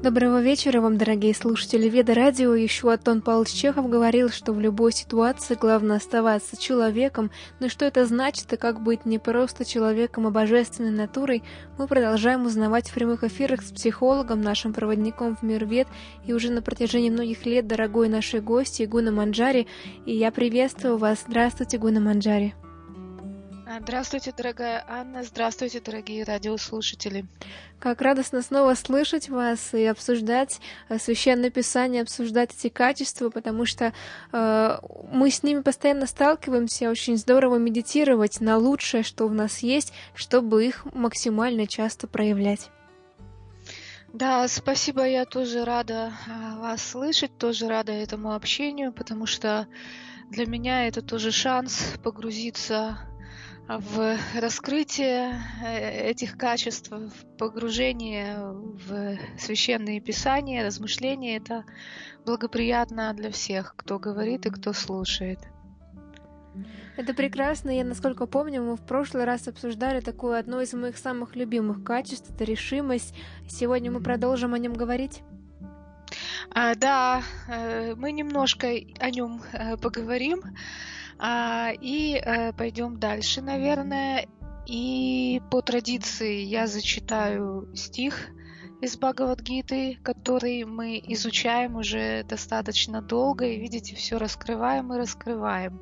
Доброго вечера вам, дорогие слушатели Веда Радио. Еще Антон Павлович Чехов говорил, что в любой ситуации главное оставаться человеком. Но что это значит и как быть не просто человеком, а божественной натурой, мы продолжаем узнавать в прямых эфирах с психологом, нашим проводником в мир Вед, и уже на протяжении многих лет дорогой нашей гости Гуна Манджари. И я приветствую вас. Здравствуйте, Гуна Манджари. Здравствуйте, дорогая Анна. Здравствуйте, дорогие радиослушатели. Как радостно снова слышать вас и обсуждать Священное Писание, обсуждать эти качества, потому что мы с ними постоянно сталкиваемся. Очень здорово медитировать на лучшее, что в нас есть, чтобы их максимально часто проявлять. Да, спасибо. Я тоже рада вас слышать, тоже рада этому общению, потому что для меня это тоже шанс погрузиться в раскрытие этих качеств, в погружение в священные писания, размышления. Это благоприятно для всех, кто говорит и кто слушает. Это прекрасно. Я, насколько помню, мы в прошлый раз обсуждали такое одно из моих самых любимых качеств — это решимость. Сегодня мы продолжим о нем говорить. Да, мы немножко о нем поговорим. И пойдем дальше, наверное. И по традиции я зачитаю стих из Бхагавад-гиты, который мы изучаем уже достаточно долго. И видите, все раскрываем и раскрываем.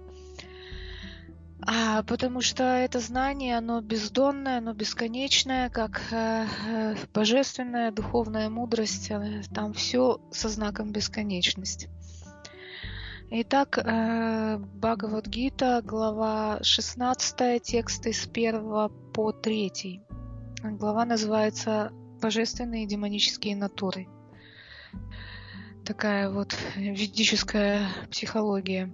Потому что это знание, оно бездонное, оно бесконечное, как божественная духовная мудрость. Там все со знаком бесконечности. Итак, Бхагавад-гита, глава 16, тексты с 1 по 3. Глава называется «Божественные и демонические натуры». Такая вот ведическая психология.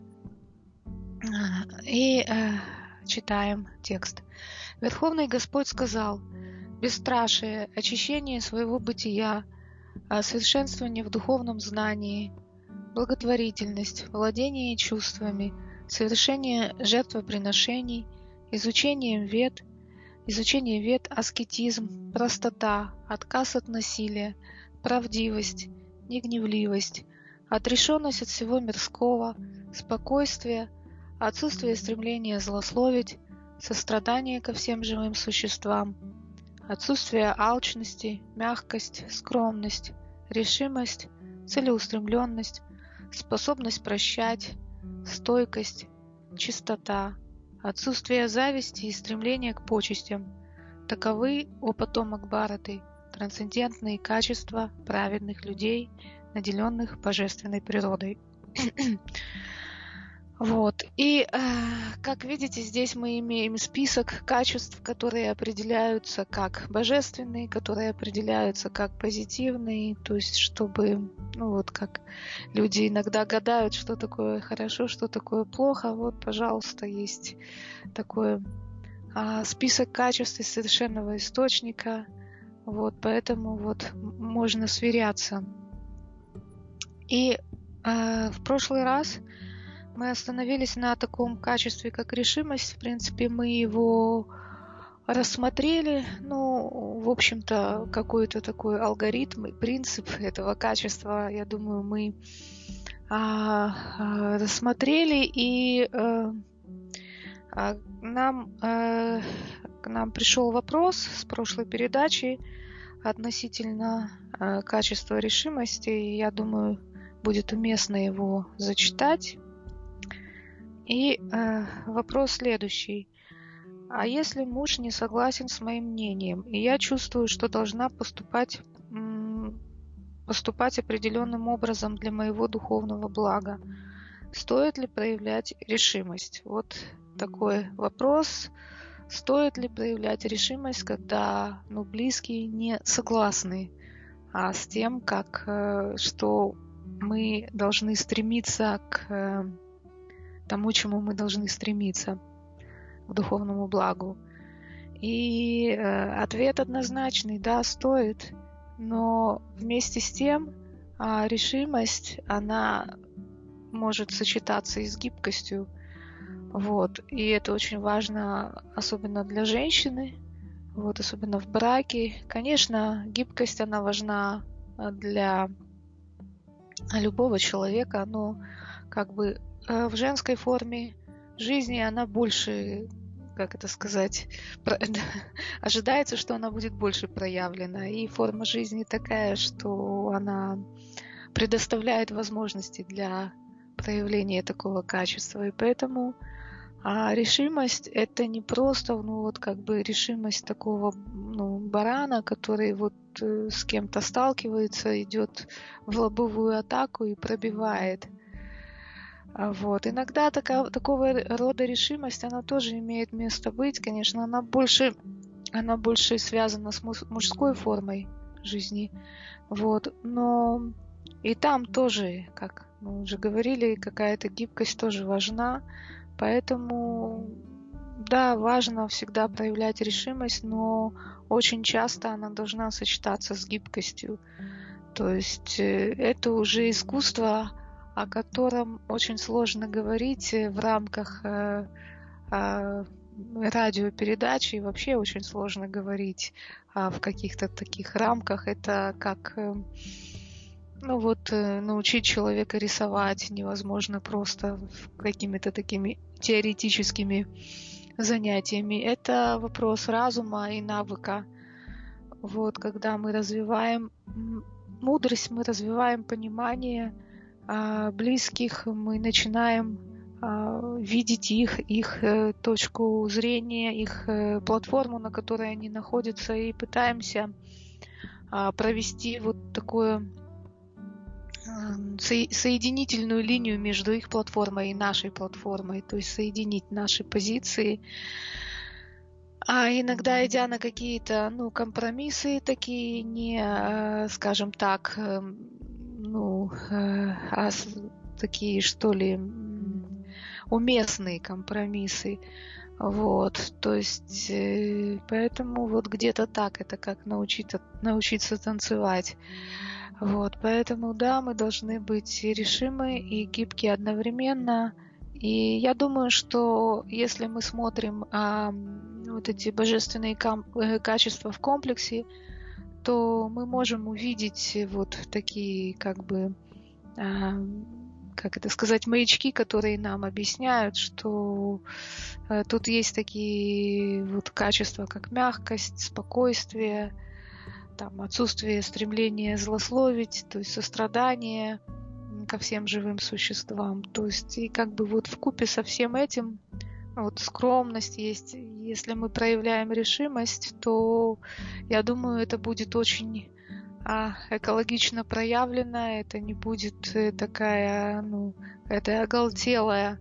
И читаем текст. Верховный Господь сказал: «Бесстрашие, очищение своего бытия, совершенствование в духовном знании, благотворительность, владение чувствами, совершение жертвоприношений, изучение вед, аскетизм, простота, отказ от насилия, правдивость, негневливость, отрешенность от всего мирского, спокойствие, отсутствие стремления злословить, сострадание ко всем живым существам, отсутствие алчности, мягкость, скромность, решимость, целеустремленность, способность прощать, стойкость, чистота, отсутствие зависти и стремления к почестям. Таковы, о потомок Бхараты, трансцендентные качества праведных людей, наделенных божественной природой». Вот. И, как видите, здесь мы имеем список качеств, которые определяются как божественные, которые определяются как позитивные, то есть чтобы, как люди иногда гадают, что такое хорошо, что такое плохо, вот, пожалуйста, есть такой список качеств из совершенного источника, вот, поэтому вот можно сверяться. И в прошлый раз мы остановились на таком качестве, как решимость. В принципе, мы его рассмотрели. В общем-то, какой-то такой алгоритм и принцип этого качества, я думаю, мы рассмотрели. И к нам пришел вопрос с прошлой передачи относительно качества решимости. И я думаю, будет уместно его зачитать. И вопрос следующий. А если муж не согласен с моим мнением, и я чувствую, что должна поступать определенным образом для моего духовного блага, стоит ли проявлять решимость? Вот такой вопрос. Стоит ли проявлять решимость, когда близкие не согласны с тем, что мы должны стремиться к тому, чему мы должны стремиться, к духовному благу. И ответ однозначный: да, стоит, но вместе с тем решимость, она может сочетаться и с гибкостью. Вот. И это очень важно, особенно для женщины, особенно в браке. Конечно, гибкость, она важна для любого человека, оно как бы в женской форме жизни, она больше, как это сказать, ожидается, что она будет больше проявлена. И форма жизни такая, что она предоставляет возможности для проявления такого качества. И поэтому решимость — это не просто, решимость такого, барана, который с кем-то сталкивается, идет в лобовую атаку и пробивает. Иногда такого рода решимость, она тоже имеет место быть. Конечно, она больше связана с мужской формой жизни. Но и там тоже, как мы уже говорили, какая-то гибкость тоже важна. Поэтому, да, важно всегда проявлять решимость, но очень часто она должна сочетаться с гибкостью. То есть это уже искусство, о котором очень сложно говорить в рамках радиопередачи, и вообще очень сложно говорить в каких-то таких рамках. Это как научить человека рисовать невозможно просто какими-то такими теоретическими занятиями. Это вопрос разума и навыка. Когда мы развиваем мудрость, мы развиваем понимание близких, мы начинаем видеть их точку зрения, их платформу, на которой они находятся, и пытаемся провести такое соединительную линию между их платформой и нашей платформой, то есть соединить наши позиции. А иногда, идя на какие-то компромиссы такие, не, скажем так, такие, что ли, уместные компромиссы. То есть, поэтому где-то так, это как научиться танцевать. Поэтому, да, мы должны быть решимы и гибкие одновременно. И я думаю, что если мы смотрим эти божественные качества в комплексе, то мы можем увидеть такие, маячки, которые нам объясняют, что тут есть такие качества, как мягкость, спокойствие, отсутствие стремления злословить, то есть сострадание ко всем живым существам. То есть и вкупе со всем этим скромность есть. Если мы проявляем решимость, то я думаю, это будет очень экологично проявлено. Это не будет такая, это оголтелая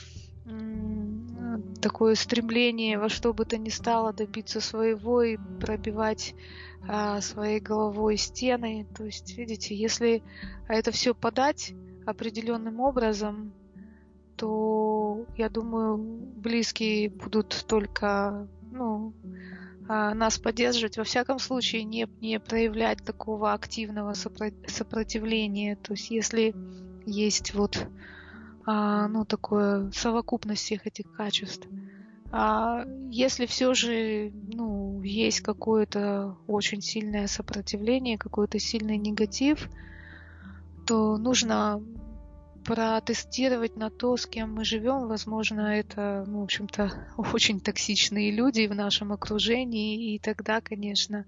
такое стремление во что бы то ни стало добиться своего и пробивать своей головой стены. То есть, видите, если это все подать определенным образом, то, я думаю, близкие будут только нас поддерживать. Во всяком случае, не проявлять такого активного сопротивления. То есть, если есть такое совокупность всех этих качеств. Если все же есть какое-то очень сильное сопротивление, какой-то сильный негатив, то нужно протестировать на то, с кем мы живем. Возможно, это, в общем-то, очень токсичные люди в нашем окружении, и тогда, конечно,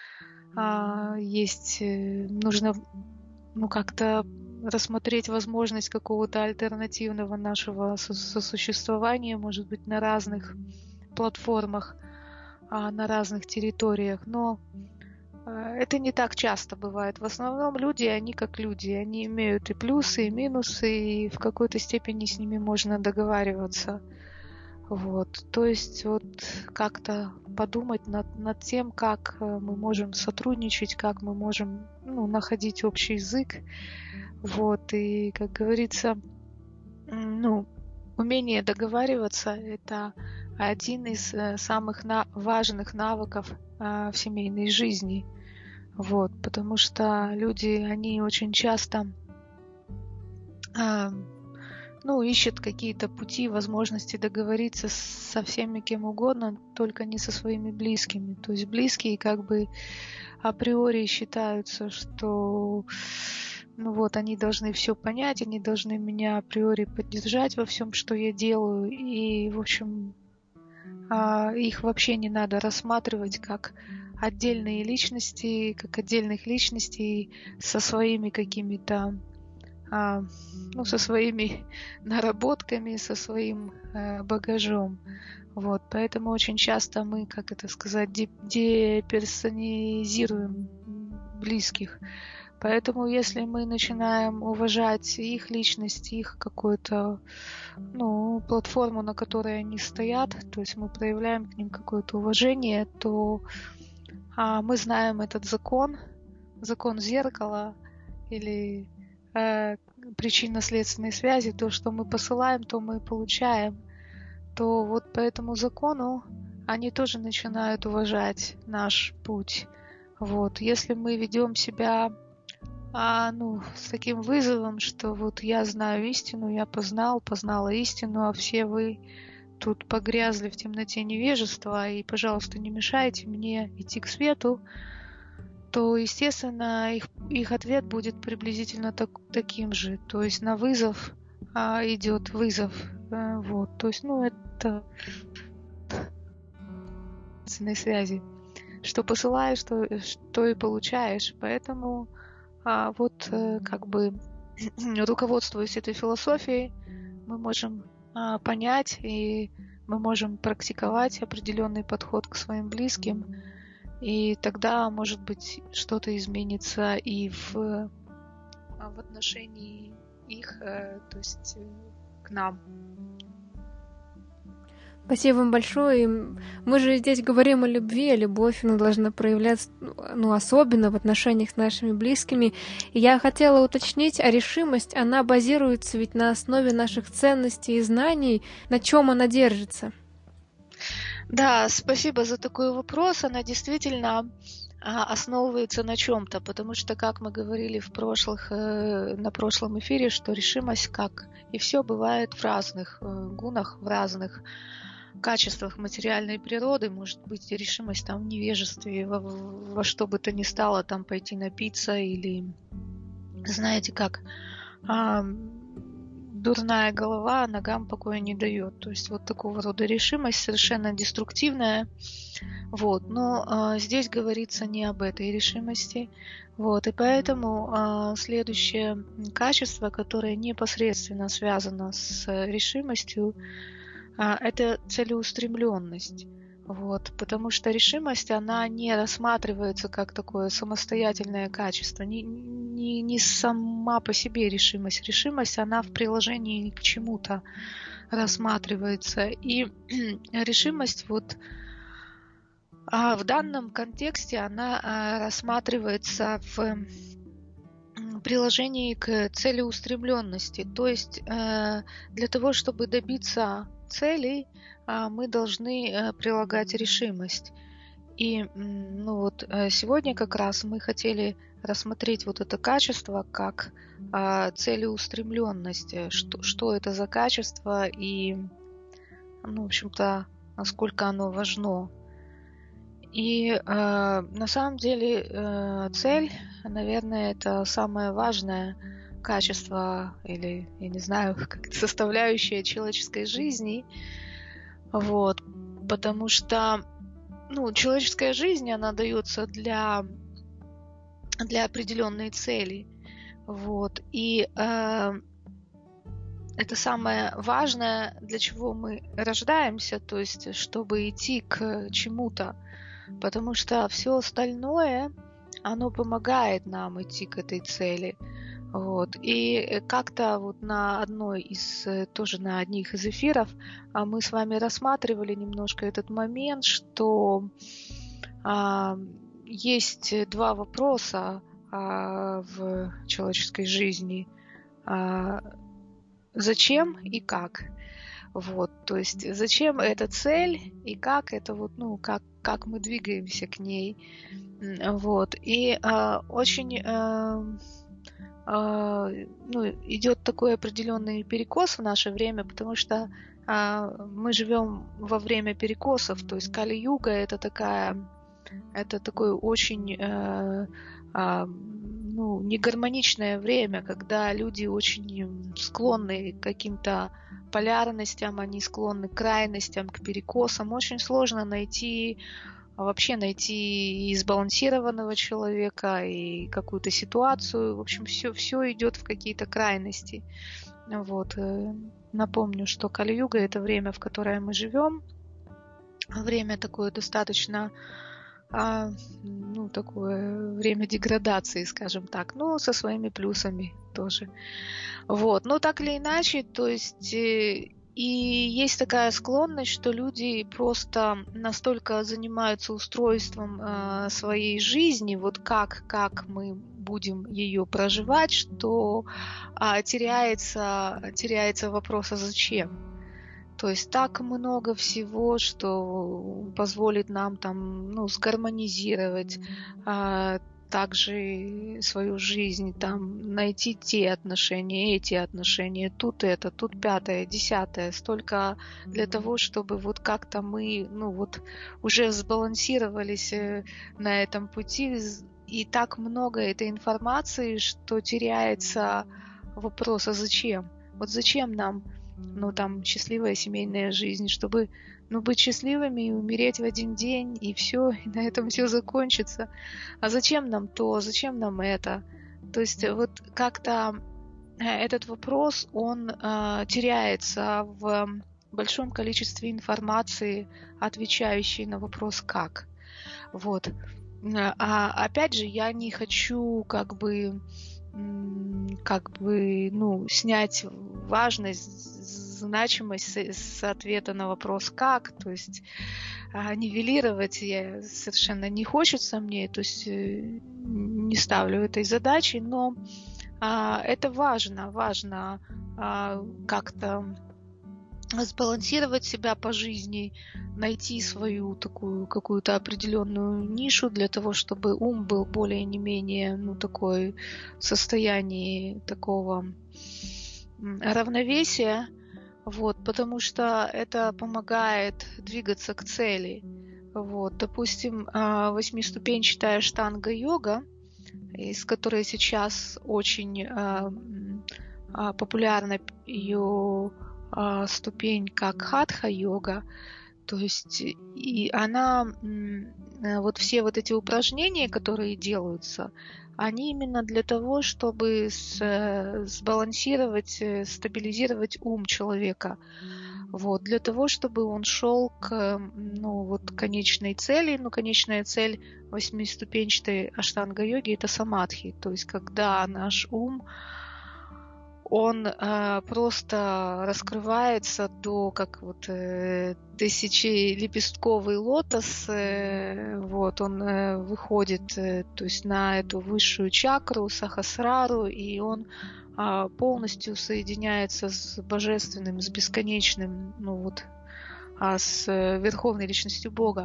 нужно как-то рассмотреть возможность какого-то альтернативного нашего сосуществования, может быть, на разных платформах, на разных территориях. Но это не так часто бывает. В основном люди, они как люди. Они имеют и плюсы, и минусы, и в какой-то степени с ними можно договариваться. То есть как-то подумать над тем, как мы можем сотрудничать, как мы можем находить общий язык. И, как говорится, умение договариваться — это один из самых важных навыков в семейной жизни. Потому что люди, они очень часто ищет какие-то пути, возможности договориться со всеми кем угодно, только не со своими близкими. То есть близкие как бы априори считаются, что они должны все понять, они должны меня априори поддержать во всем, что я делаю. И, в общем, их вообще не надо рассматривать как отдельные личности, как отдельных личностей со своими какими-то со своими наработками, со своим багажом. Вот, поэтому очень часто мы, деперсонизируем близких. Поэтому если мы начинаем уважать их личность, их какую-то, платформу, на которой они стоят, то есть мы проявляем к ним какое-то уважение, то мы знаем этот закон зеркала или причинно-следственной связи, то, что мы посылаем, то мы получаем, то вот по этому закону они тоже начинают уважать наш путь. Вот. Если мы ведем себя с таким вызовом, что вот я знаю истину, я познала истину, а все вы тут погрязли в темноте невежества, и, пожалуйста, не мешайте мне идти к свету, то, естественно, их ответ будет приблизительно таким же. То есть на вызов идет вызов. Вот. То есть, это связи. Что посылаешь, что и получаешь. Поэтому руководствуясь этой философией, мы можем понять и мы можем практиковать определенный подход к своим близким. И тогда, может быть, что-то изменится и в отношении их, то есть к нам. Спасибо вам большое. Мы же здесь говорим о любви, а любовь, она должна проявляться, особенно в отношениях с нашими близкими. И я хотела уточнить, а решимость, она базируется ведь на основе наших ценностей и знаний, на чем она держится? Да, спасибо за такой вопрос. Она действительно основывается на чем-то, потому что, как мы говорили на прошлом эфире, что решимость, как и все, бывает в разных гунах, в разных качествах материальной природы. Может быть, решимость там в невежестве, во что бы то ни стало там пойти напиться, или, знаете как, дурная голова ногам покоя не дает. То есть вот такого рода решимость совершенно деструктивная. Вот. Но здесь говорится не об этой решимости. Вот. И поэтому следующее качество, которое непосредственно связано с решимостью, это целеустремленность. Вот. Потому что решимость, она не рассматривается как такое самостоятельное качество. Не сама по себе решимость. Решимость, она в приложении к чему-то рассматривается. И решимость в данном контексте она рассматривается в приложении к целеустремленности. То есть для того, чтобы добиться целей, мы должны прилагать решимость. И сегодня как раз мы хотели рассмотреть вот это качество как целеустремленность. Что это за качество и, в общем-то, насколько оно важно. И на самом деле цель, наверное, это самое важное качество или, я не знаю, как составляющая человеческой жизни. Вот. Потому что человеческая жизнь, она дается для определенной цели. Вот. И это самое важное, для чего мы рождаемся, то есть чтобы идти к чему-то. Потому что все остальное, оно помогает нам идти к этой цели. Вот. И как-то на одних из эфиров мы с вами рассматривали немножко этот момент, что есть два вопроса в человеческой жизни. Зачем и как? Вот, то есть зачем эта цель и как это как мы двигаемся к ней. Вот. И очень идет такой определенный перекос в наше время, потому что мы живем во время перекосов, то есть Кали-юга это такое очень негармоничное время, когда люди очень склонны к каким-то полярностям, они склонны к крайностям, к перекосам. Очень сложно найти и сбалансированного человека, и какую-то ситуацию. В общем, все идет в какие-то крайности. Вот. Напомню, что Кали-юга это время, в которое мы живем. Время такое достаточно такое время деградации, скажем так, со своими плюсами тоже. Вот. Но так или иначе, то есть и есть такая склонность, что люди просто настолько занимаются устройством своей жизни, вот как мы будем ее проживать, что теряется вопрос, а зачем? То есть так много всего, что позволит нам сгармонизировать также свою жизнь, найти те отношения, эти отношения, тут это, тут пятое, десятое, столько для того, чтобы вот как-то мы, уже сбалансировались на этом пути, и так много этой информации, что теряется вопрос, а зачем? Вот зачем нам счастливая семейная жизнь, чтобы, быть счастливыми и умереть в один день, и все, и на этом все закончится. А зачем нам то, зачем нам это? То есть вот как-то этот вопрос, он теряется в большом количестве информации, отвечающей на вопрос «как?». Вот. А опять же, я не хочу снять важность, значимость с ответа на вопрос «как?», то есть нивелировать я совершенно не хочется мне, то есть не ставлю этой задачи, но это важно как-то сбалансировать себя по жизни, найти свою такую какую-то определенную нишу для того, чтобы ум был более не менее такой в состоянии такого равновесия, вот, потому что это помогает двигаться к цели. Вот, допустим, восьмиступенчатая аштанга-йога, из которой сейчас очень популярна ее ступень как хатха-йога, то есть и она, вот все вот эти упражнения, которые делаются, они именно для того, чтобы сбалансировать, стабилизировать ум человека, вот, для того, чтобы он шел к конечной цели. Конечная цель восьмиступенчатой аштанга-йоги это самадхи, то есть когда наш ум он просто раскрывается как тысячелепестковый лотос, вот, он выходит, то есть на эту высшую чакру, сахасрару, и он полностью соединяется с божественным, с бесконечным, с верховной личностью Бога.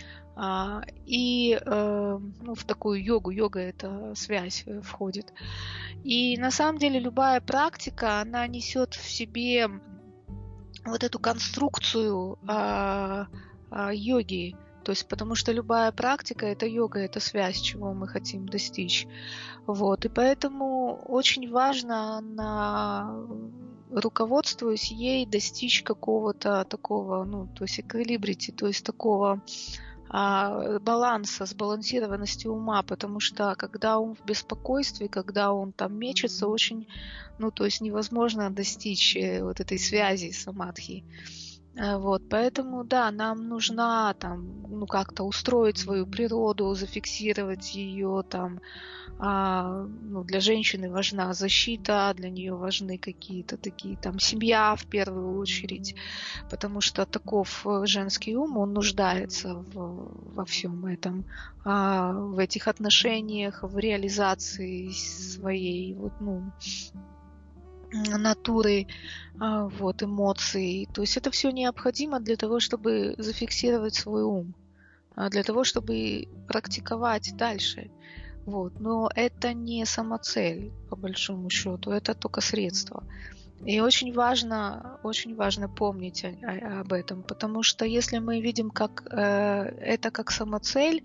И в такую йогу, йога это связь входит. И на самом деле любая практика, она несет в себе вот эту конструкцию йоги, то есть потому что любая практика это йога, это связь, чего мы хотим достичь. Вот, и поэтому очень важно, руководствуясь ей, достичь какого-то такого, то есть эквилибрити, то есть такого баланса, сбалансированности ума, потому что когда ум в беспокойстве, когда он мечется, очень, то есть невозможно достичь вот этой связи самадхи. Вот, поэтому, да, нам нужно как-то устроить свою природу, зафиксировать ее для женщины важна защита, для нее важны какие-то такие семья в первую очередь, потому что таков женский ум, он нуждается во всем этом, в этих отношениях, в реализации своей натуры, эмоций. То есть это все необходимо для того, чтобы зафиксировать свой ум, для того, чтобы практиковать дальше. Вот. Но это не самоцель, по большому счету, это только средство. И очень важно помнить об этом, потому что если мы видим это как самоцель,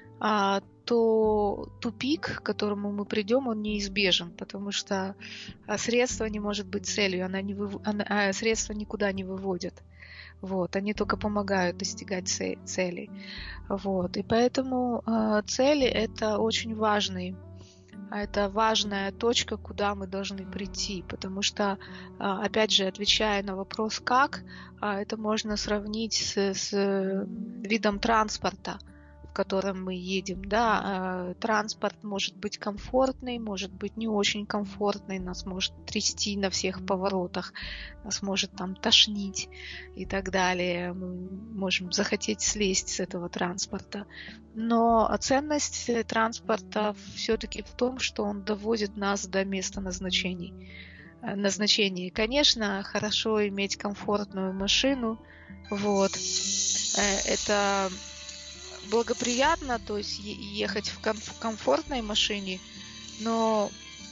то тупик, к которому мы придем, он неизбежен, потому что средство не может быть целью, средства никуда не выводят. Вот, они только помогают достигать целей. Вот, и поэтому цели это очень это важная точка, куда мы должны прийти, потому что, опять же, отвечая на вопрос «как», это можно сравнить с видом транспорта, в котором мы едем. Да? Транспорт может быть комфортный, может быть не очень комфортный, нас может трясти на всех поворотах, нас может там тошнить и так далее. Мы можем захотеть слезть с этого транспорта. Но ценность транспорта все-таки в том, что он доводит нас до места назначения. Конечно, хорошо иметь комфортную машину. Вот. Это благоприятно, то есть ехать в комфортной машине, но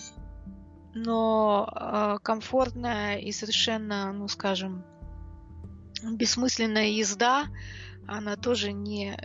комфортная и совершенно, ну скажем, бессмысленная езда, она тоже не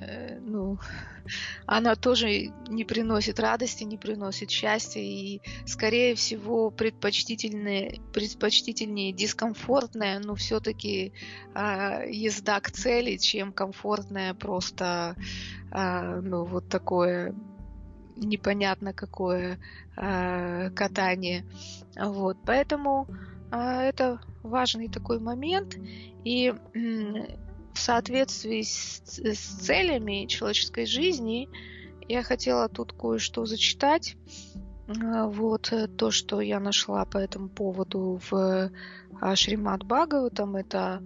приносит радости, не приносит счастья, и, скорее всего, предпочтительнее дискомфортная, но все-таки езда к цели, чем комфортная просто, вот такое непонятно какое катание. Вот, поэтому это важный такой момент, и в соответствии с целями человеческой жизни я хотела тут кое-что зачитать. Вот то, что я нашла по этому поводу в Шримад Бхагаватам. Это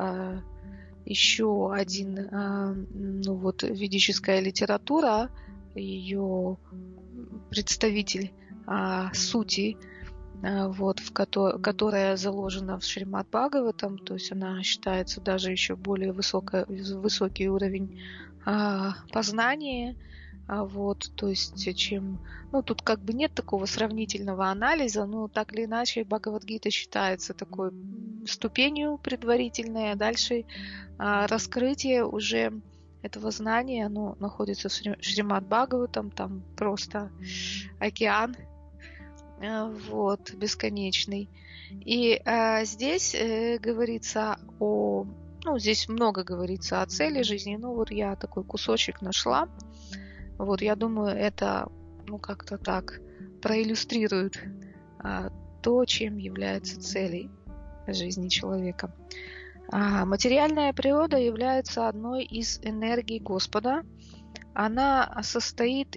еще один, ведическая литература, ее представитель сути, которая заложена в Шримад Бхагаватам, то есть она считается даже еще более высокий уровень познания, то есть тут как бы нет такого сравнительного анализа, но так или иначе Бхагавад-гита считается такой ступенью предварительной, а дальше раскрытие уже этого знания, оно находится в Шримад Бхагаватам, там просто океан, бесконечный. И здесь говорится здесь много говорится о цели жизни, я такой кусочек нашла. Я думаю, это, как-то так проиллюстрирует то, чем является целью жизни человека. Материальная природа является одной из энергий Господа. Она стоит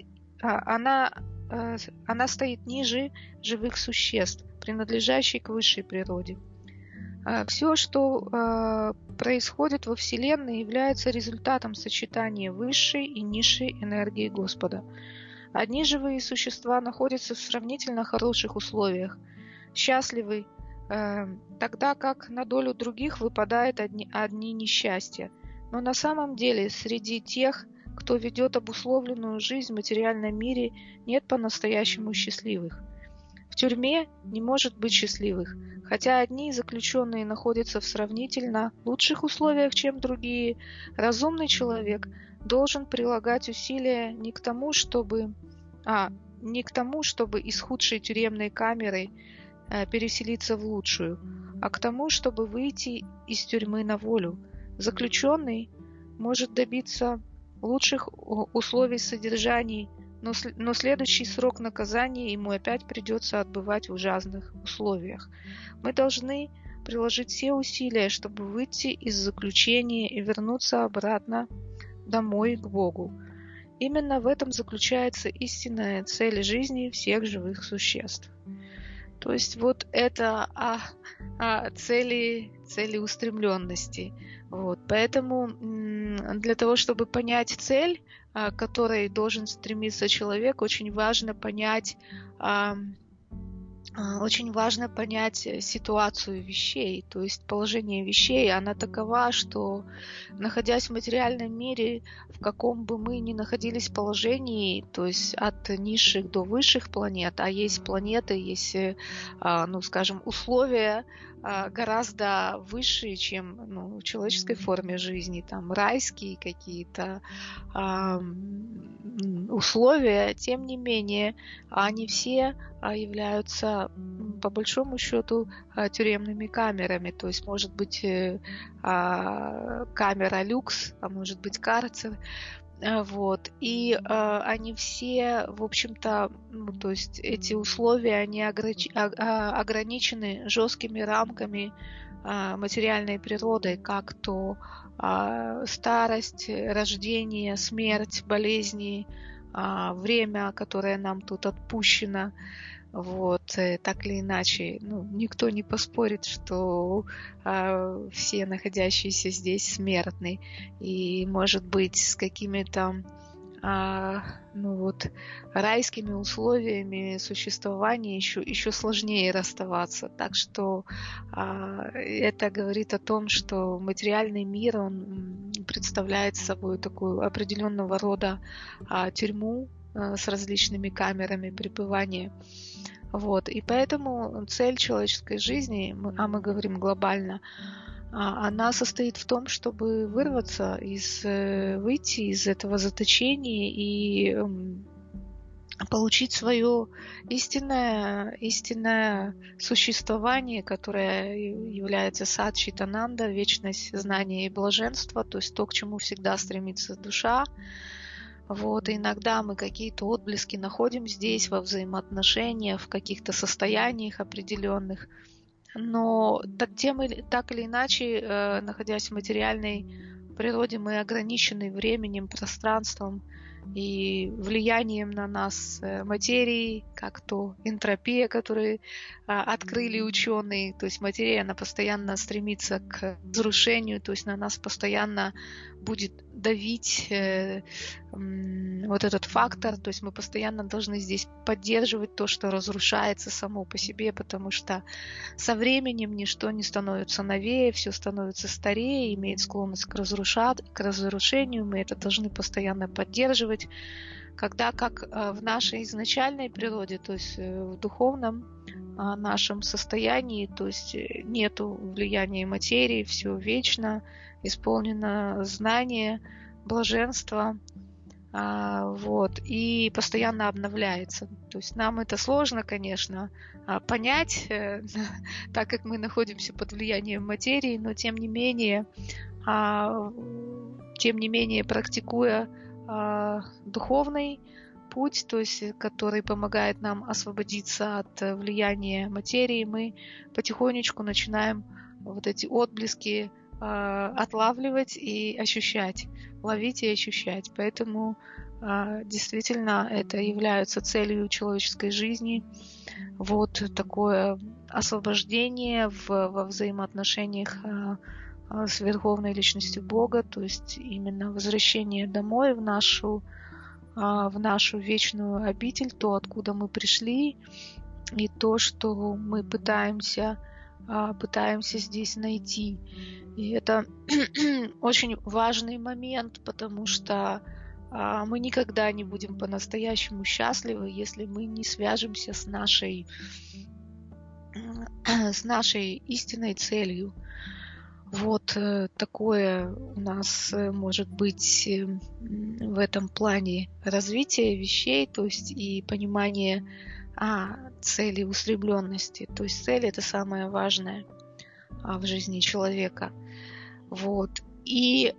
ниже живых существ, принадлежащих к высшей природе. Все, что происходит во Вселенной, является результатом сочетания высшей и низшей энергии Господа. Одни живые существа находятся в сравнительно хороших условиях, счастливы, тогда как на долю других выпадают одни несчастья. Но на самом деле среди тех, кто ведет обусловленную жизнь в материальном мире, нет по-настоящему счастливых. В тюрьме не может быть счастливых, хотя одни заключенные находятся в сравнительно лучших условиях, чем другие. Разумный человек должен прилагать усилия не к тому, чтобы из худшей тюремной камеры переселиться в лучшую, а к тому, чтобы выйти из тюрьмы на волю. Заключенный может добиться лучших условий содержания, но следующий срок наказания ему опять придется отбывать в ужасных условиях. Мы должны приложить все усилия, чтобы выйти из заключения и вернуться обратно домой к Богу. Именно в этом заключается истинная цель жизни всех живых существ. То есть это целеустремленности. Поэтому для того, чтобы понять цель, к которой должен стремиться человек, очень важно понять очень важно понять ситуацию вещей, то есть положение вещей, она такова, что, находясь в материальном мире, в каком бы мы ни находились положении, то есть от низших до высших планет, а есть планеты, есть, ну, скажем, условия гораздо высшие, чем, ну, в человеческой форме жизни, там райские какие-то условия, тем не менее, они все являются по большому счету тюремными камерами. То есть может быть камера люкс, а может быть карцер. Вот. И они все, в общем-то, ну, то есть эти условия, они ограничены жесткими рамками материальной природой, как то старость, рождение, смерть, болезни, время, которое нам тут отпущено. Вот, так или иначе, ну, никто не поспорит, что все находящиеся здесь смертны. И, может быть, с какими-то ну вот, райскими условиями существования еще сложнее расставаться. Так что это говорит о том, что материальный мир, он представляет собой такую определенного рода тюрьму с различными камерами пребывания. Вот. И поэтому цель человеческой жизни, мы говорим глобально, она состоит в том, чтобы выйти из этого заточения и получить свое истинное существование, которое является сад Читананда, вечность знания и блаженства, то есть то, к чему всегда стремится душа. Вот, и иногда мы какие-то отблески находим здесь во взаимоотношениях, в каких-то состояниях определенных. Но так или иначе, находясь в материальной природе, мы ограничены временем, пространством и влиянием на нас материи, как то энтропия, которую открыли ученые. То есть материя, она постоянно стремится к разрушению, то есть на нас постоянно будет давить вот этот фактор, то есть мы постоянно должны здесь поддерживать то, что разрушается само по себе, потому что со временем ничто не становится новее, все становится старее, имеет склонность к разрушению, мы это должны постоянно поддерживать, когда как в нашей изначальной природе, то есть в духовном нашем состоянии, то есть нету влияния материи, все вечно, исполнено знание, блаженство, вот, и постоянно обновляется. То есть нам это сложно, конечно, понять, так как мы находимся под влиянием материи, но тем не менее, практикуя духовный путь, то есть который помогает нам освободиться от влияния материи, мы потихонечку начинаем вот эти отблески отлавливать и ощущать, ловить и ощущать. Поэтому действительно это является целью человеческой жизни. Вот такое освобождение во взаимоотношениях с Верховной Личностью Бога, то есть именно возвращение домой в нашу вечную обитель, то, откуда мы пришли, и то, что мы пытаемся здесь найти. И это очень важный момент, потому что мы никогда не будем по-настоящему счастливы, если мы не свяжемся с нашей истинной целью. Вот такое у нас может быть в этом плане развитие вещей, то есть и понимание цели, устремленности. То есть цель — это самое важное в жизни человека. Вот. И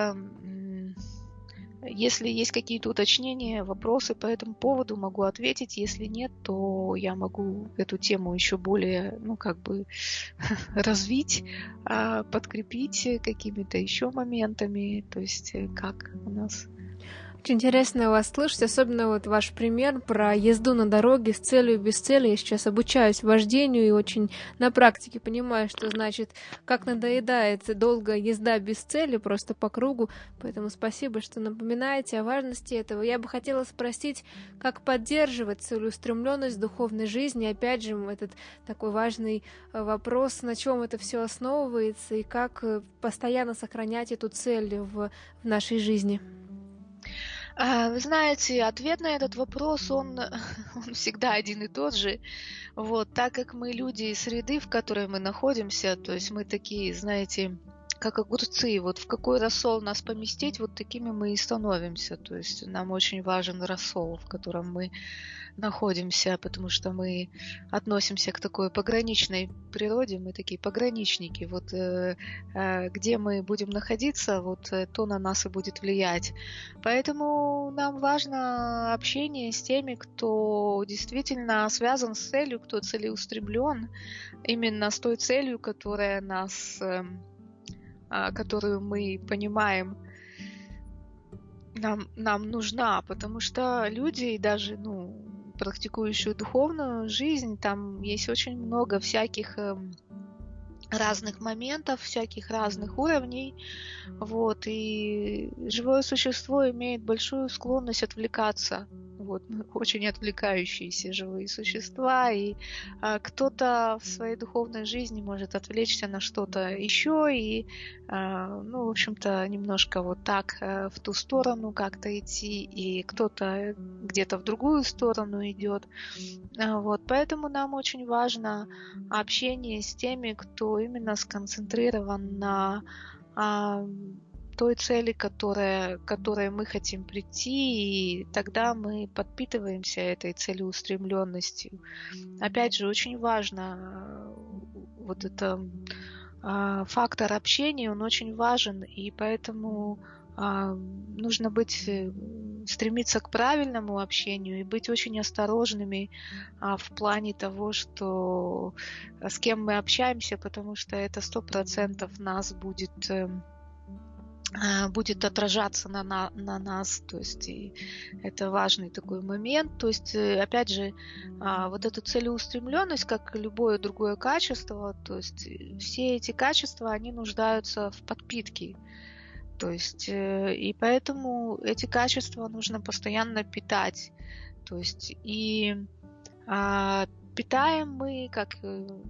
если есть какие-то уточнения, вопросы по этому поводу, могу ответить. Если нет, то я могу эту тему еще более, развить, подкрепить какими-то еще моментами. То есть как у нас... Очень интересно вас слышать, особенно вот ваш пример про езду на дороге с целью и без цели. Я сейчас обучаюсь вождению и очень на практике понимаю, что значит, как надоедает долгая езда без цели, просто по кругу. Поэтому спасибо, что напоминаете о важности этого. Я бы хотела спросить, как поддерживать целеустремленность в духовной жизни. Опять же, этот такой важный вопрос, на чем это все основывается и как постоянно сохранять эту цель в нашей жизни. Вы знаете, ответ на этот вопрос, он всегда один и тот же. Вот, так как мы люди из среды, в которой мы находимся, то есть мы такие, знаете, как огурцы, вот в какой рассол нас поместить, вот такими мы и становимся. То есть нам очень важен рассол, в котором мы находимся, потому что мы относимся к такой пограничной природе, мы такие пограничники. Вот где мы будем находиться, вот то на нас и будет влиять. Поэтому нам важно общение с теми, кто действительно связан с целью, кто целеустремлен, именно с той целью, которая нас, которую мы понимаем, нам нужна, потому что люди, даже практикующие духовную жизнь, там есть очень много всяких разных моментов, всяких разных уровней. Вот, и живое существо имеет большую склонность отвлекаться. Вот, мы очень отвлекающиеся живые существа, и кто-то в своей духовной жизни может отвлечься на что-то еще, и, в общем-то, немножко вот так в ту сторону как-то идти, и кто-то где-то в другую сторону идет. Вот, поэтому нам очень важно общение с теми, кто именно сконцентрирован на той цели, которой мы хотим прийти, и тогда мы подпитываемся этой целеустремленностью. Опять же, очень важно вот это фактор общения, он очень важен, и поэтому нужно стремиться к правильному общению и быть очень осторожными в плане того, что с кем мы общаемся, потому что это 100% нас будет отражаться на нас, то есть и это важный такой момент. То есть, опять же, вот эту целеустремленность, как и любое другое качество, то есть все эти качества, они нуждаются в подпитке. То есть, и поэтому эти качества нужно постоянно питать. То есть, и питаем мы, как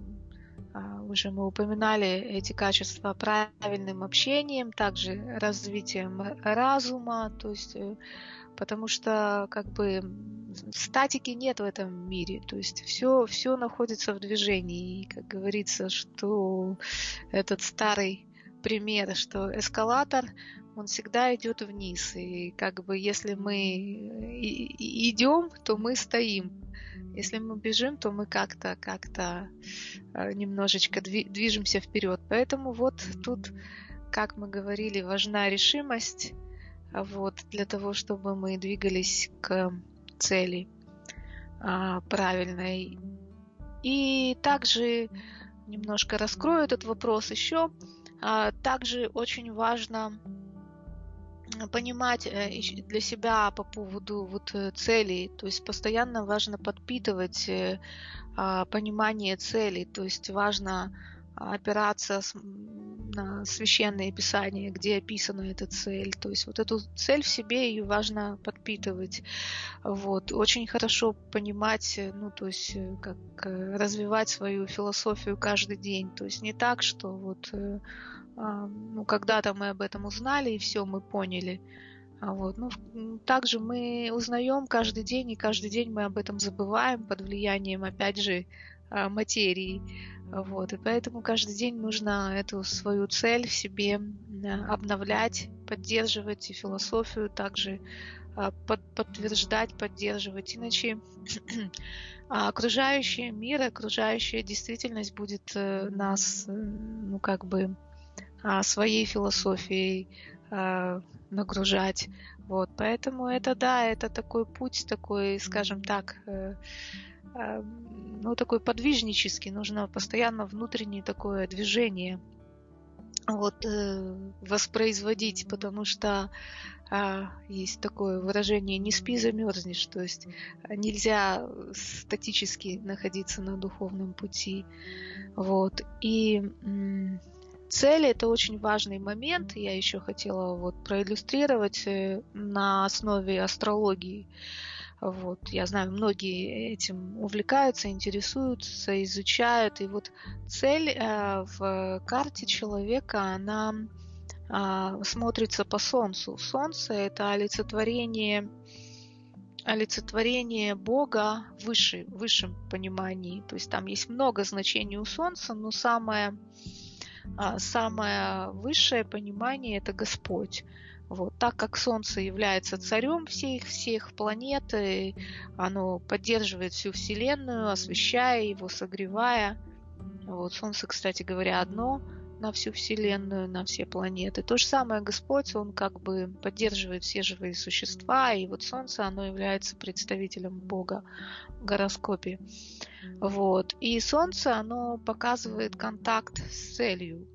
уже мы упоминали, эти качества правильным общением, также развитием разума, то есть, потому что как бы статики нет в этом мире, то есть все находится в движении, и, как говорится, что этот старый пример, что эскалатор, он всегда идет вниз, и как бы если мы идем, то мы стоим. Если мы бежим, то мы как-то немножечко движемся вперед. Поэтому вот тут, как мы говорили, важна решимость, вот, для того, чтобы мы двигались к цели правильной. И также немножко раскрою этот вопрос еще. Также очень важно понимать для себя по поводу целей, то есть постоянно важно подпитывать понимание целей, то есть важно опираться на священные писания, где описана эта цель, то есть вот эту цель в себе ее важно подпитывать, вот, очень хорошо понимать, то есть как развивать свою философию каждый день, то есть не так, что вот когда-то мы об этом узнали, и все, мы поняли. Также мы узнаем каждый день, и каждый день мы об этом забываем под влиянием, опять же, материи. Вот. И поэтому каждый день нужно эту свою цель в себе обновлять, поддерживать, и философию также подтверждать, поддерживать. Иначе окружающий мир, окружающая действительность будет нас, своей философией нагружать. Вот. Поэтому это такой путь, такой, скажем так, такой подвижнический. Нужно постоянно внутреннее такое движение воспроизводить, потому что есть такое выражение «не спи, замерзнешь», то есть нельзя статически находиться на духовном пути. Вот. И цели — это очень важный момент. Я еще хотела проиллюстрировать на основе астрологии. Вот. Я знаю, многие этим увлекаются, интересуются, изучают. И цель в карте человека, она смотрится по Солнцу. Солнце — это олицетворение Бога в высшем понимании. То есть там есть много значений у Солнца, но самое высшее понимание — это Господь. Так как Солнце является царем всех планет, и оно поддерживает всю Вселенную, освещая его, согревая. Солнце, кстати говоря, одно на всю Вселенную, на все планеты. То же самое Господь, Он как бы поддерживает все живые существа, и Солнце, оно является представителем Бога в гороскопе. И Солнце, оно показывает контакт с целью.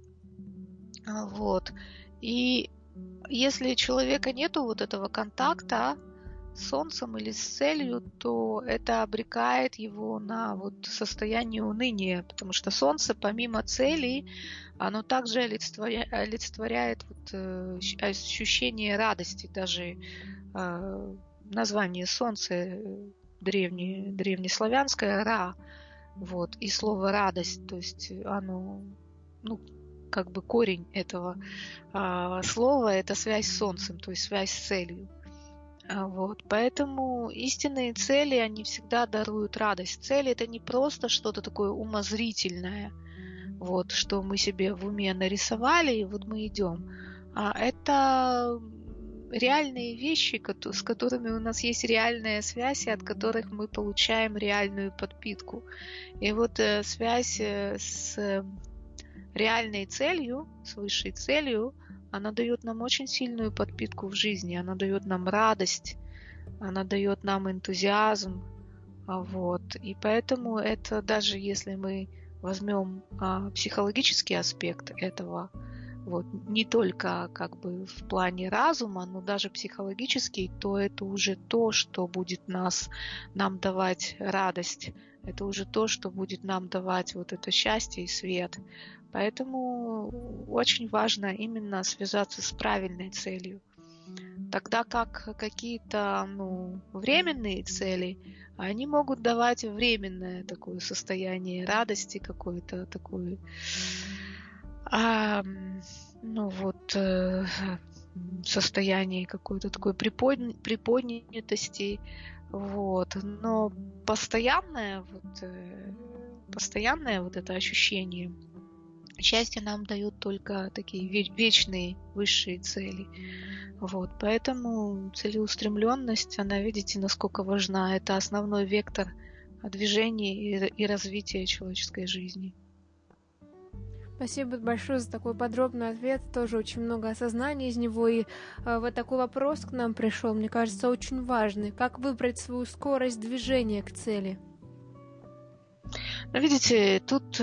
И если у человека нету этого контакта с Солнцем или с целью, то это обрекает его на состояние уныния, потому что Солнце, помимо целей, оно также олицетворяет ощущение радости. Даже название Солнца древнеславянское «ра», и слово «радость», то есть оно, как бы корень этого слова — это связь с Солнцем, то есть связь с целью. Поэтому истинные цели, они всегда даруют радость. Цель — это не просто что-то такое умозрительное, что мы себе в уме нарисовали, и мы идем. А это реальные вещи, с которыми у нас есть реальная связь, и от которых мы получаем реальную подпитку. И связь с реальной целью, с высшей целью, она дает нам очень сильную подпитку в жизни, она дает нам радость, она дает нам энтузиазм. И поэтому это, даже если мы возьмем психологический аспект этого, не только как бы в плане разума, но даже психологический, то это уже то, что будет нам давать радость. Это уже то, что будет нам давать это счастье и свет. Поэтому очень важно именно связаться с правильной целью. Тогда как какие-то временные цели, они могут давать временное такое состояние радости, какое-то такое состояние какой-то такой приподнятости. Но постоянное это ощущение счастья нам дают только такие вечные высшие цели. Поэтому целеустремленность, она, видите, насколько важна. Это основной вектор движения и развития человеческой жизни. Спасибо большое за такой подробный ответ. Тоже очень много осознания из него. И такой вопрос к нам пришел, мне кажется, очень важный. Как выбрать свою скорость движения к цели? Видите, тут,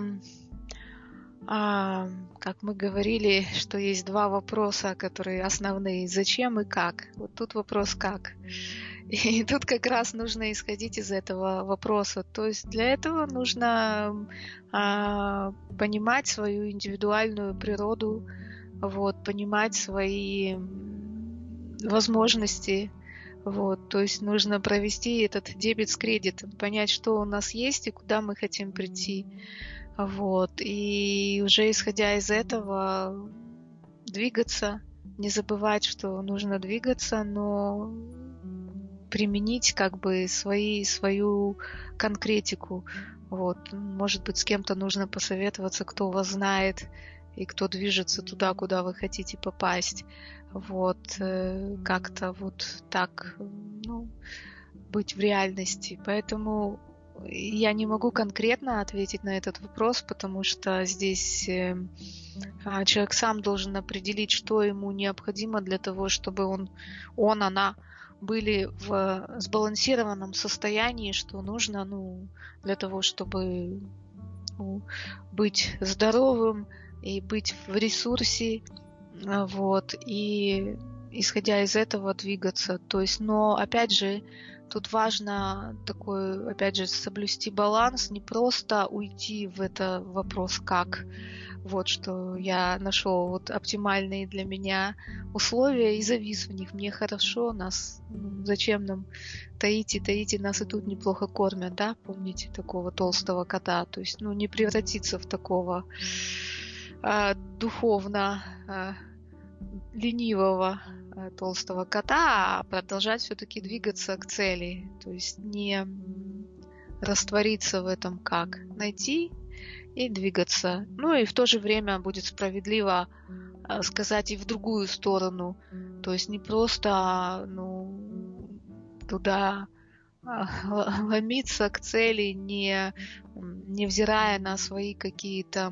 как мы говорили, что есть два вопроса, которые основные: зачем и как. Тут вопрос «как». И тут как раз нужно исходить из этого вопроса. То есть для этого нужно понимать свою индивидуальную природу, понимать свои возможности. То есть нужно провести этот дебет с кредитом, понять, что у нас есть и куда мы хотим прийти. И уже исходя из этого двигаться, не забывать, что нужно двигаться, но применить как бы свою конкретику. Может быть, с кем-то нужно посоветоваться, кто вас знает и кто движется туда, куда вы хотите попасть. Как-то так, быть в реальности. Поэтому я не могу конкретно ответить на этот вопрос, потому что здесь человек сам должен определить, что ему необходимо для того, чтобы она были в сбалансированном состоянии, что нужно для того, чтобы быть здоровым и быть в ресурсе, и исходя из этого двигаться. То есть, но опять же, тут важно такой, опять же, соблюсти баланс, не просто уйти в это вопрос как. Вот что я нашел вот оптимальные для меня условия и завис в них. Мне хорошо, нас зачем нам таите, нас и тут неплохо кормят, да? Помните такого толстого кота? То есть, не превратиться в такого духовно ленивого толстого кота, а продолжать все-таки двигаться к цели. То есть не раствориться в этом как. Найти и двигаться. И в то же время будет справедливо сказать и в другую сторону. То есть не просто туда ломиться к цели, невзирая на свои какие-то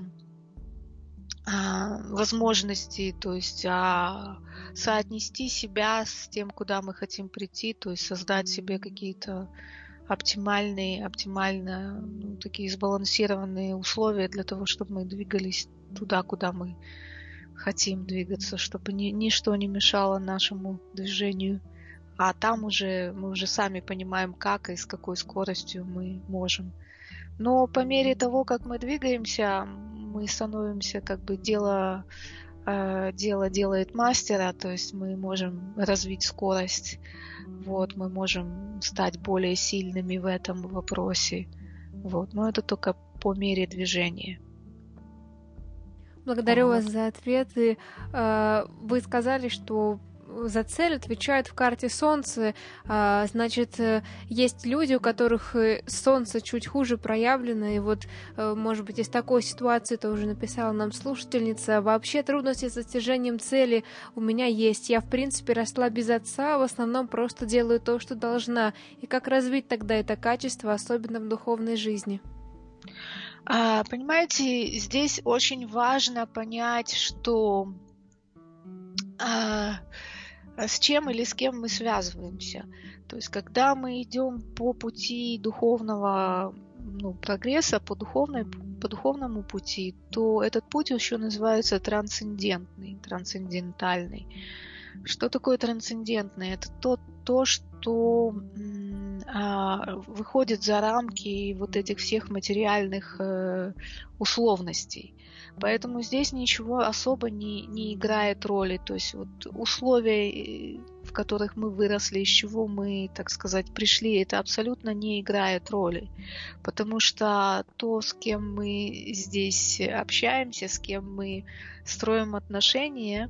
возможности, то есть соотнести себя с тем, куда мы хотим прийти, то есть создать себе какие-то оптимально такие сбалансированные условия для того, чтобы мы двигались туда, куда мы хотим двигаться, чтобы ничто не мешало нашему движению. А там мы уже сами понимаем, как и с какой скоростью мы можем. Но по мере того, как мы двигаемся, мы становимся дело делает мастера, то есть мы можем развить скорость, мы можем стать более сильными в этом вопросе. Но это только по мере движения. Благодарю вас за ответы. Вы сказали, что за цель отвечают в карте Солнце. Значит, есть люди, у которых Солнце чуть хуже проявлено. И может быть, из такой ситуации тоже написала нам слушательница. Вообще трудности с достижением цели у меня есть. Я, в принципе, росла без отца, в основном просто делаю то, что должна. И как развить тогда это качество, особенно в духовной жизни? Понимаете, здесь очень важно понять, что с чем или с кем мы связываемся. То есть, когда мы идем по пути духовного прогресса, по духовному пути, то этот путь еще называется трансцендентный, трансцендентальный. Что такое трансцендентный? Это то, что выходит за рамки этих всех материальных условностей. Поэтому здесь ничего особо не играет роли. То есть условия, в которых мы выросли, из чего мы, так сказать, пришли, это абсолютно не играет роли. Потому что то, с кем мы здесь общаемся, с кем мы строим отношения,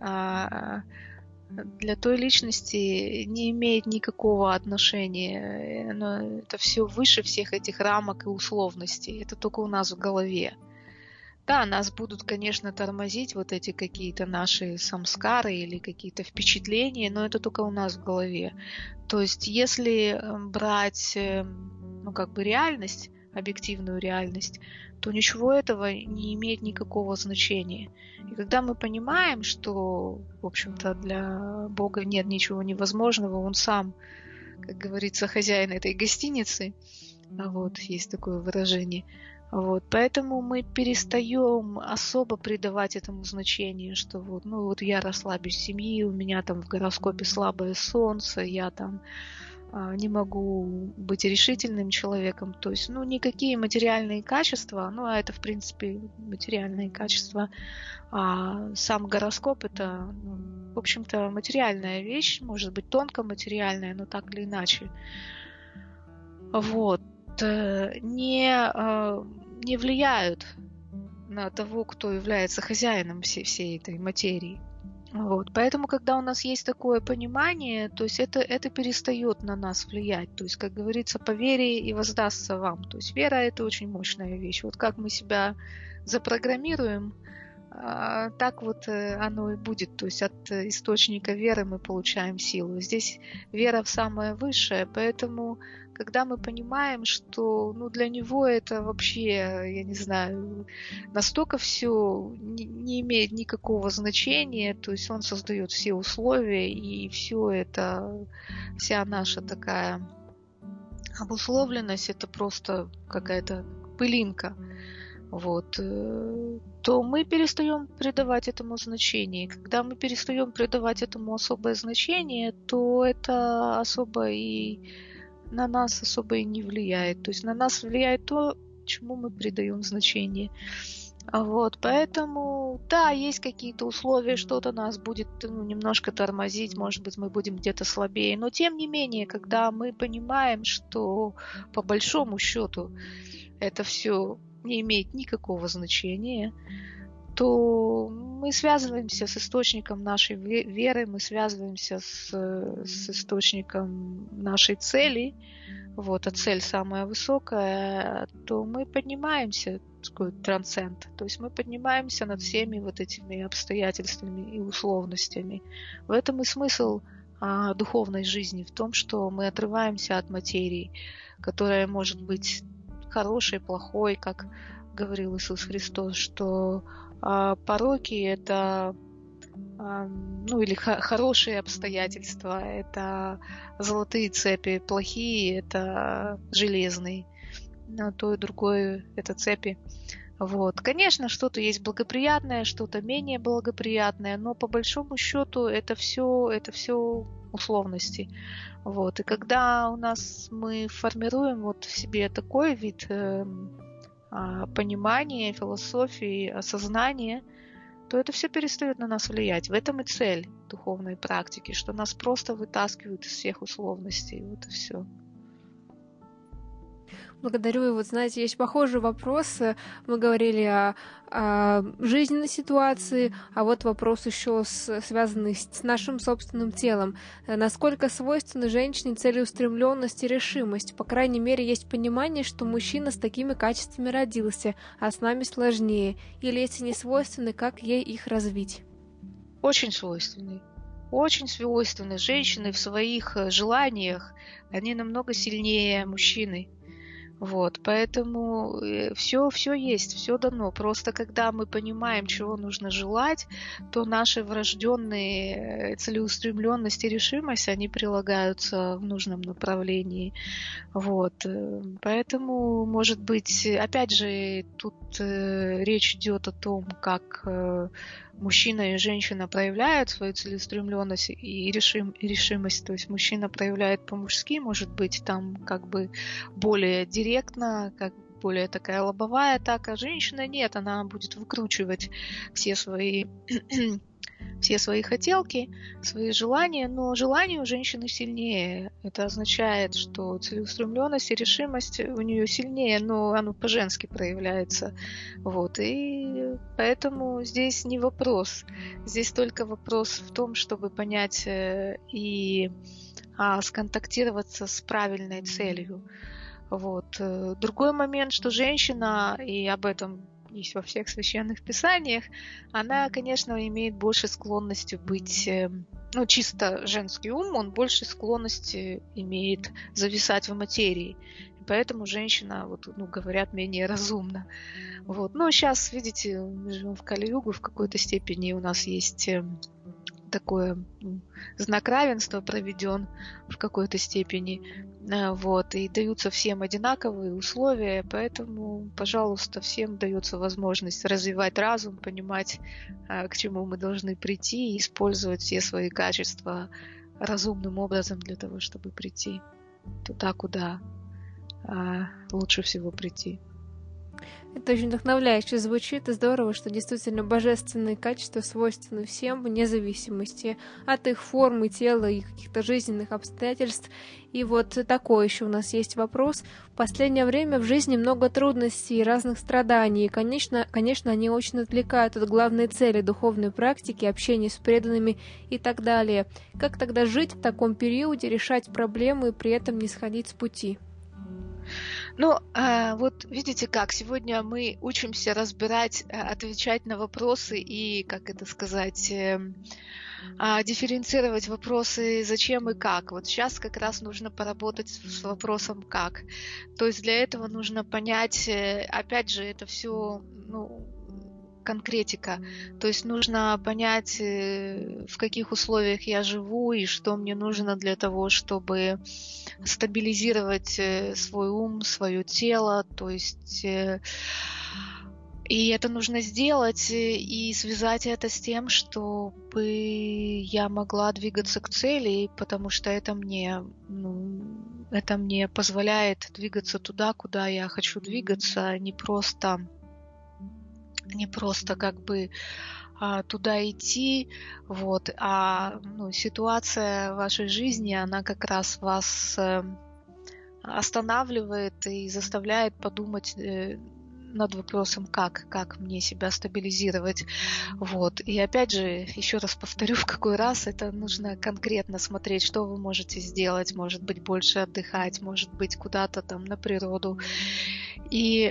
для той личности не имеет никакого отношения. Это все выше всех этих рамок и условностей. Это только у нас в голове. Да, нас будут, конечно, тормозить эти какие-то наши самскары или какие-то впечатления, но это только у нас в голове. То есть, если брать, реальность, объективную реальность, то ничего этого не имеет никакого значения. И когда мы понимаем, что, в общем-то, для Бога нет ничего невозможного, Он сам, как говорится, хозяин этой гостиницы, есть такое выражение, поэтому мы перестаем особо придавать этому значение, что я росла без семьи, у меня там в гороскопе слабое солнце, я там не могу быть решительным человеком. То есть, никакие материальные качества, а это, в принципе, материальные качества, а сам гороскоп это, в общем-то, материальная вещь, может быть, тонко материальная, но так или иначе. Не влияют на того, кто является хозяином всей этой материи. Поэтому, когда у нас есть такое понимание, то есть это перестает на нас влиять. То есть, как говорится, по вере и воздастся вам. То есть вера – это очень мощная вещь. Как мы себя запрограммируем, так оно и будет. То есть от источника веры мы получаем силу. Здесь вера в самое высшее, поэтому когда мы понимаем, что для него это вообще, я не знаю, настолько все не имеет никакого значения, то есть он создает все условия, и все это, вся наша такая обусловленность, это просто какая-то пылинка. вот, то мы перестаем придавать этому значение. И когда мы перестаем придавать этому особое значение, то это особо и на нас особо и не влияет. То есть на нас влияет то, чему мы придаем значение. Вот, поэтому, да, есть какие-то условия, что-то нас будет немножко тормозить, может быть, мы будем где-то слабее, но тем не менее, когда мы понимаем, что по большому счету это все не имеет никакого значения, то мы связываемся с источником нашей веры, мы связываемся с источником нашей цели, вот, а цель самая высокая, то мы поднимаемся, такой трансцент, то есть мы поднимаемся над всеми вот этими обстоятельствами и условностями. В этом и смысл духовной жизни, в том, что мы отрываемся от материи, которая может быть хорошей, плохой, как говорил Иисус Христос, что пороки это или хорошие обстоятельства, это золотые цепи, плохие это железные, то и другое это цепи. Вот. Конечно, что-то есть благоприятное, что-то менее благоприятное, но по большому счету это все условности. Вот. И когда у нас мы формируем вот в себе такой вид понимания, философии, осознания, то это все перестает на нас влиять. В этом и цель духовной практики, что нас просто вытаскивают из всех условностей. Вот и все. Благодарю. И вот, знаете, есть похожий вопрос. Мы говорили о жизненной ситуации, а вот вопрос еще связанный с нашим собственным телом. Насколько свойственны женщине целеустремленность и решимость? По крайней мере, есть понимание, что мужчина с такими качествами родился, а с нами сложнее. Или если не свойственны, как ей их развить? Очень свойственны. Очень свойственны. Женщины в своих желаниях, они намного сильнее мужчины. Вот, поэтому все есть, все дано. Просто когда мы понимаем, чего нужно желать, то наши врожденные целеустремленность и решимость, они прилагаются в нужном направлении. Вот, поэтому, может быть, опять же, тут речь идет о том, как мужчина и женщина проявляют свою целеустремленность и решимость. То есть мужчина проявляет по-мужски, может быть, там как бы более директно, как более такая лобовая атака. Женщина нет, она будет выкручивать все свои хотелки, свои желания, но желание у женщины сильнее. Это означает, что целеустремленность и решимость у нее сильнее, но оно по-женски проявляется. Вот. И поэтому здесь не вопрос. Здесь только вопрос в том, чтобы понять и сконтактироваться с правильной целью. Вот. Другой момент, что женщина, и об этом есть во всех священных писаниях, она, конечно, имеет больше склонности быть, чисто женский ум, он больше склонности имеет зависать в материи. И поэтому женщина, говорят, менее разумна. Вот. Но сейчас, видите, мы живем в Кали-югу, в какой-то степени у нас есть такой знак равенства проведен в какой-то степени, вот, и даются всем одинаковые условия, поэтому, пожалуйста, всем дается возможность развивать разум, понимать, к чему мы должны прийти, и использовать все свои качества разумным образом для того, чтобы прийти туда, куда лучше всего прийти. Это очень вдохновляюще звучит, и здорово, что действительно божественные качества свойственны всем, вне зависимости от их формы, тела и каких-то жизненных обстоятельств. И вот такой еще у нас есть вопрос. В последнее время в жизни много трудностей и разных страданий, и, конечно, они очень отвлекают от главной цели духовной практики, общения с преданными и так далее. Как тогда жить в таком периоде, решать проблемы и при этом не сходить с пути? Вот видите как, сегодня мы учимся разбирать, отвечать на вопросы и, дифференцировать вопросы зачем и как. Вот сейчас как раз нужно поработать с вопросом как. То есть для этого нужно понять, опять же, это все, конкретика. То есть нужно понять, в каких условиях я живу и что мне нужно для того, чтобы стабилизировать свой ум, свое тело. То есть И это нужно сделать и связать это с тем, чтобы я могла двигаться к цели, потому что это мне позволяет двигаться туда, куда я хочу двигаться, не просто как бы туда идти, вот, ситуация в вашей жизни, она как раз вас останавливает и заставляет подумать над вопросом, как мне себя стабилизировать. Вот. И опять же, еще раз повторю, в какой раз это нужно конкретно смотреть, что вы можете сделать. Может быть, больше отдыхать, может быть, куда-то там на природу. И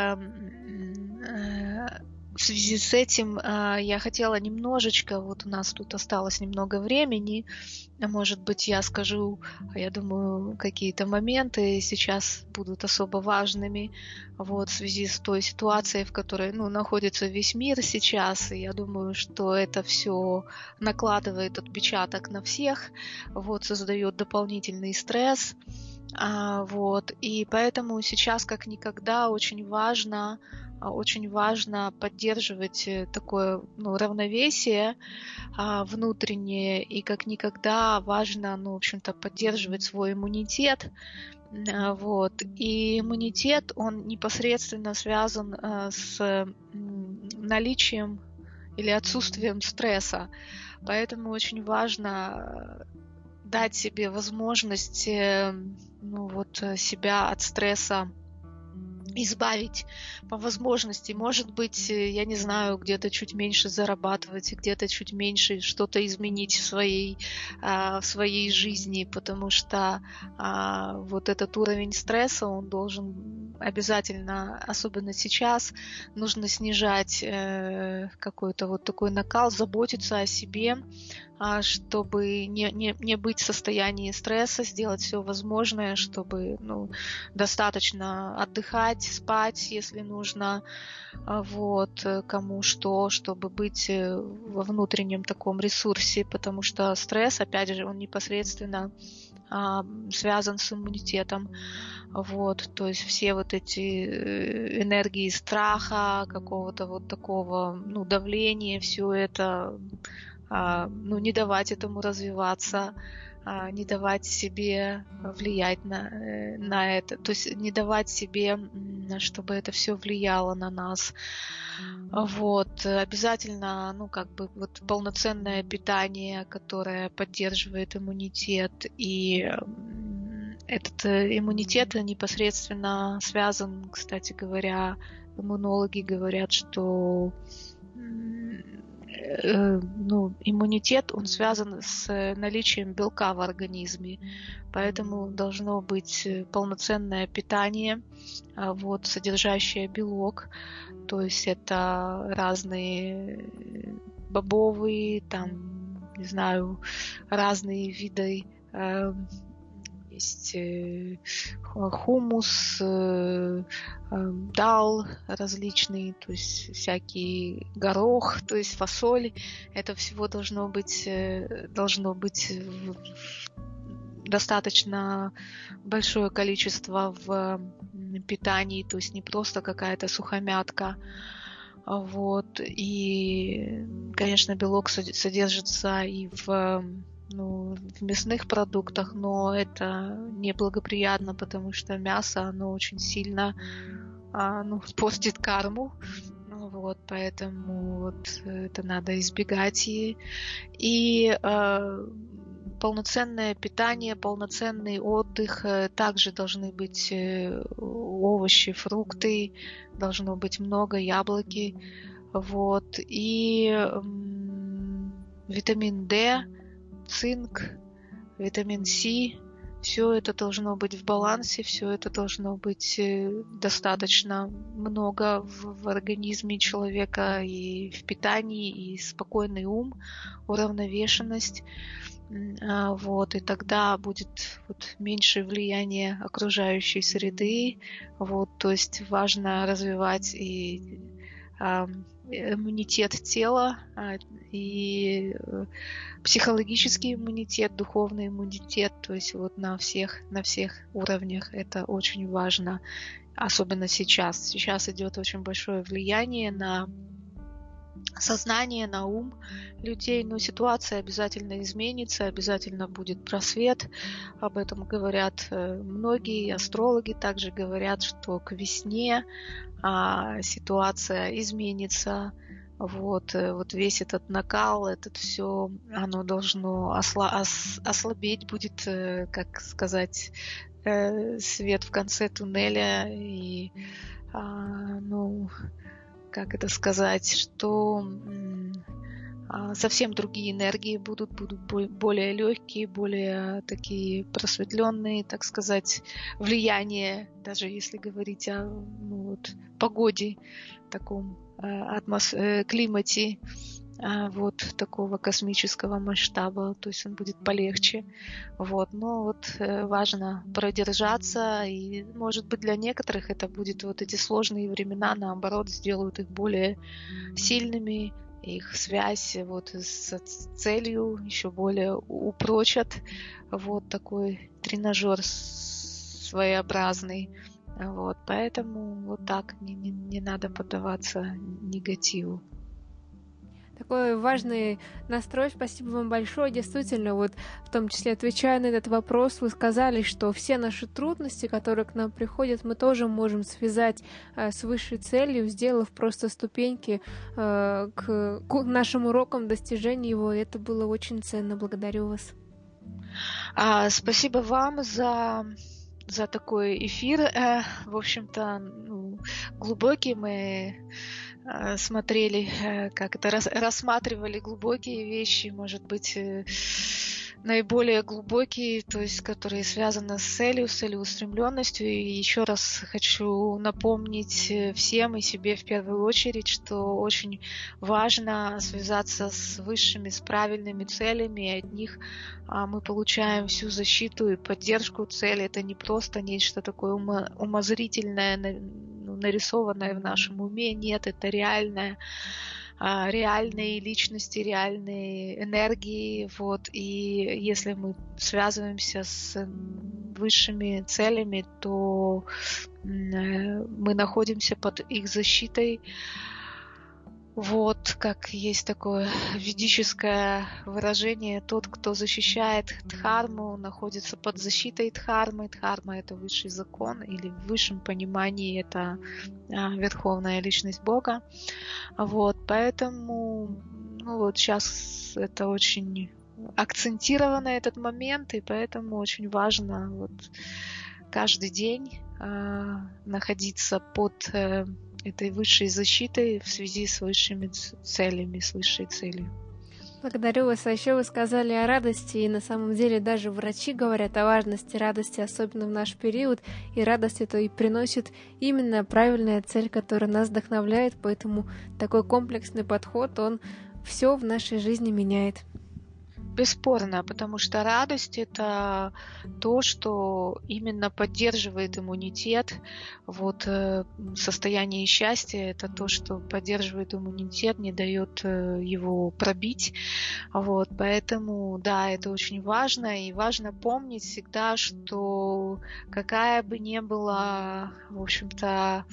в связи с этим я хотела немножечко, вот у нас тут осталось немного времени, может быть, я скажу, я думаю, какие-то моменты сейчас будут особо важными, вот, в связи с той ситуацией, в которой, находится весь мир сейчас, и я думаю, что это все накладывает отпечаток на всех, вот, создает дополнительный стресс, вот, и поэтому сейчас как никогда очень важно поддерживать такое равновесие внутреннее, и как никогда важно, в общем-то, поддерживать свой иммунитет. Вот. И иммунитет, он непосредственно связан с наличием или отсутствием стресса. Поэтому очень важно дать себе возможность себя от стресса избавить по возможности. Может быть, я не знаю, где-то чуть меньше зарабатывать, где-то чуть меньше что-то изменить в своей жизни, потому что вот этот уровень стресса, он должен обязательно, особенно сейчас, нужно снижать какой-то вот такой накал, заботиться о себе, чтобы не быть в состоянии стресса, сделать все возможное, чтобы достаточно отдыхать, спать, если нужно, вот, кому что, чтобы быть во внутреннем таком ресурсе, потому что стресс, опять же, он непосредственно связан с иммунитетом, вот, то есть все вот эти энергии страха, какого-то вот такого, давления, все это, не давать этому развиваться, не давать себе влиять на это, то есть не давать себе, чтобы это все влияло на нас. Вот. Обязательно, вот полноценное питание, которое поддерживает иммунитет, и этот иммунитет непосредственно связан, кстати говоря, иммунологи говорят, что иммунитет, он связан с наличием белка в организме, поэтому должно быть полноценное питание, вот, содержащее белок, то есть это разные бобовые, там, не знаю, разные виды, есть хумус, дал различный, то есть всякий горох, то есть фасоль. Это всего должно быть достаточно большое количество в питании, то есть не просто какая-то сухомятка. Вот. И, конечно, белок содержится и в мясных продуктах, но это неблагоприятно, потому что мясо, оно очень сильно портит карму. Вот, поэтому вот это надо избегать. И полноценное питание, полноценный отдых, также должны быть овощи, фрукты, должно быть много яблоки, вот, и витамин D, цинк, витамин С, все это должно быть в балансе, все это должно быть достаточно много в организме человека, и в питании, и спокойный ум, уравновешенность. Вот, и тогда будет вот меньше влияния окружающей среды. Вот, то есть важно развивать и иммунитет тела и психологический иммунитет, духовный иммунитет, то есть вот на всех уровнях это очень важно, особенно сейчас. Сейчас идет очень большое влияние на сознание, на ум людей, но ситуация обязательно изменится, обязательно будет просвет. Об этом говорят многие астрологи, также говорят, что к весне ситуация изменится. Вот весь этот накал, это все, оно должно ослабеть, будет, как сказать, свет в конце туннеля и, как это сказать, что совсем другие энергии будут более легкие, более такие просветленные, так сказать, влияние, даже если говорить о погоде, таком климате, вот такого космического масштаба, то есть он будет полегче. Но важно продержаться, и, может быть, для некоторых это будет эти сложные времена, наоборот, сделают их более сильными, их связь с целью еще более упрочат. Такой тренажер своеобразный. Поэтому так не надо поддаваться негативу. Такой важный настрой. Спасибо вам большое. Действительно, в том числе отвечая на этот вопрос, вы сказали, что все наши трудности, которые к нам приходят, мы тоже можем связать с высшей целью, сделав просто ступеньки к нашим урокам достижения его. И это было очень ценно. Благодарю вас. Спасибо вам за такой эфир. В общем-то, глубокий. Мы смотрели, как это рассматривали глубокие вещи, может быть, наиболее глубокие, то есть которые связаны с целеустремленностью. И еще раз хочу напомнить всем и себе в первую очередь, что очень важно связаться с высшими, с правильными целями, и от них мы получаем всю защиту и поддержку цели. Это не просто нечто такое умозрительное, нарисованное в нашем уме. Нет, это реальные личности, реальные энергии. И если мы связываемся с высшими целями, то мы находимся под их защитой. Как есть такое ведическое выражение: тот, кто защищает Дхарму, находится под защитой Дхармы. Дхарма — это высший закон, или в высшем понимании это верховная личность Бога. Поэтому сейчас это очень акцентировано, этот момент, и поэтому очень важно каждый день находиться под этой высшей защитой в связи с высшими целями, с высшей целью. Благодарю вас. А еще вы сказали о радости, и на самом деле даже врачи говорят о важности радости, особенно в наш период, и радость это и приносит именно правильная цель, которая нас вдохновляет, поэтому такой комплексный подход, он все в нашей жизни меняет. Бесспорно, потому что радость — это то, что именно поддерживает иммунитет. Состояние счастья — это то, что поддерживает иммунитет, не дает его пробить. Поэтому, да, это очень важно, и важно помнить всегда, что какая бы ни была, в общем-то,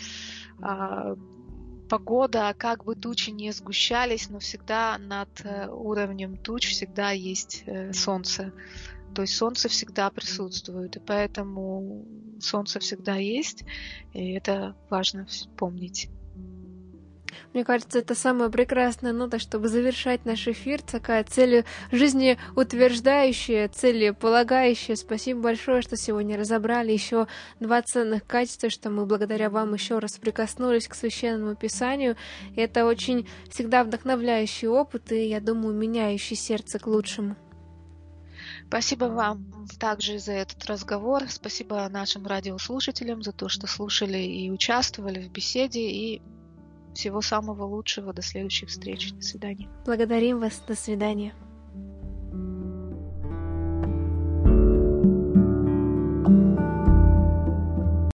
погода, как бы тучи не сгущались, но всегда над уровнем туч всегда есть солнце. То есть солнце всегда присутствует, и поэтому солнце всегда есть, и это важно помнить. Мне кажется, это самая прекрасная нота, чтобы завершать наш эфир. Такая цель жизнеутверждающая, целеполагающая. Спасибо большое, что сегодня разобрали еще 2 ценных качества, что мы благодаря вам еще раз прикоснулись к Священному Писанию. И это очень всегда вдохновляющий опыт, и, я думаю, меняющий сердце к лучшему. Спасибо вам также за этот разговор. Спасибо нашим радиослушателям за то, что слушали и участвовали в беседе. И всего самого лучшего. До следующих встреч. До свидания. Благодарим вас. До свидания.